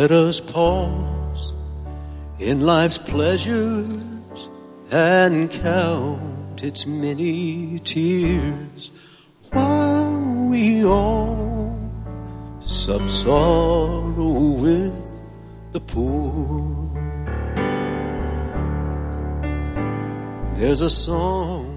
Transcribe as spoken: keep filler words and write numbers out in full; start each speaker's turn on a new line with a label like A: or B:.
A: Let us pause in life's pleasures and count its many tears while we all sup sorrow with the poor. There's a song